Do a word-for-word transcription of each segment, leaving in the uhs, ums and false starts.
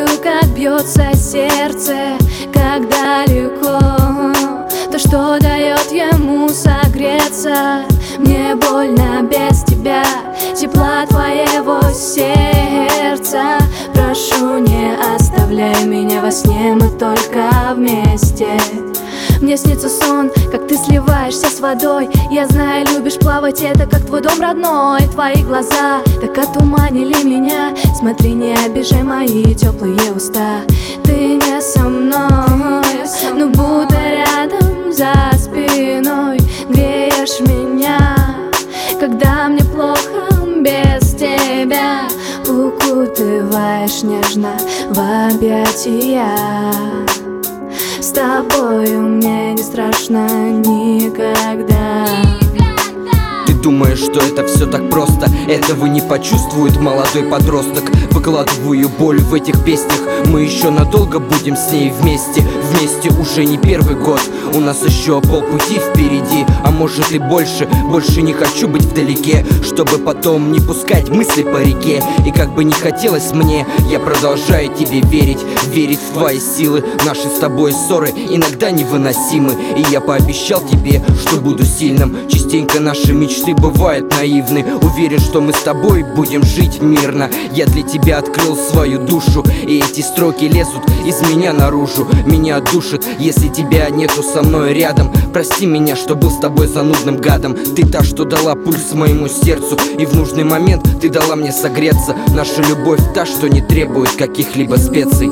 Чувствую, как бьется сердце, как далеко то, что дает ему согреться. Мне больно без тебя, тепла твоего сердца. Прошу, не оставляй меня во сне, мы только вместе. Мне снится сон, как ты сливаешься с водой. Я знаю, любишь плавать, это как твой дом родной. Твои глаза так отуманили меня. Смотри, не обижай мои теплые уста. Ты не со мной, но будто рядом за спиной греешь меня, когда мне плохо без тебя. Укутываешь нежно в объятия. С тобою мне не страшно никогда. Ты думаешь, что это все так просто? Этого не почувствует молодой подросток. Выкладываю боль в этих песнях. Мы еще надолго будем с ней вместе. Вместе уже не первый год. У нас еще полпути впереди, а может и больше. Больше не хочу быть вдалеке, чтобы потом не пускать мысли по реке. И как бы не хотелось мне, я продолжаю тебе верить. Верить в твои силы. Наши с тобой ссоры иногда невыносимы. И я пообещал тебе, что буду сильным. Частенько наши мечты бывают наивны. Уверен, что мы с тобой будем жить мирно. Я для тебя открыл свою душу, и эти строки лезут из меня наружу. Меня душит, если тебя нету со мной рядом. Прости меня, что был с тобой занудным гадом. Ты та, что дала пульс моему сердцу, и в нужный момент ты дала мне согреться. Наша любовь та, что не требует каких-либо специй.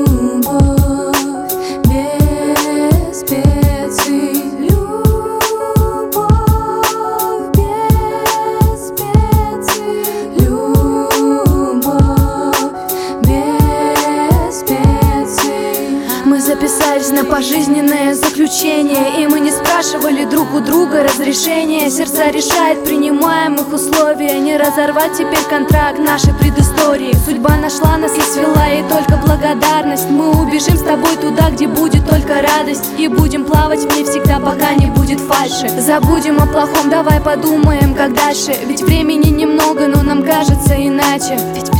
Записались на пожизненное заключение, и мы не спрашивали друг у друга разрешения. Сердца решает принимаемых условия. Не разорвать теперь контракт нашей предыстории. Судьба нашла нас и свела, и только благодарность. Мы убежим с тобой туда, где будет только радость, и будем плавать в ней всегда, пока не будет фальши. Забудем о плохом, давай подумаем, как дальше. Ведь времени немного, но нам кажется иначе. Ведь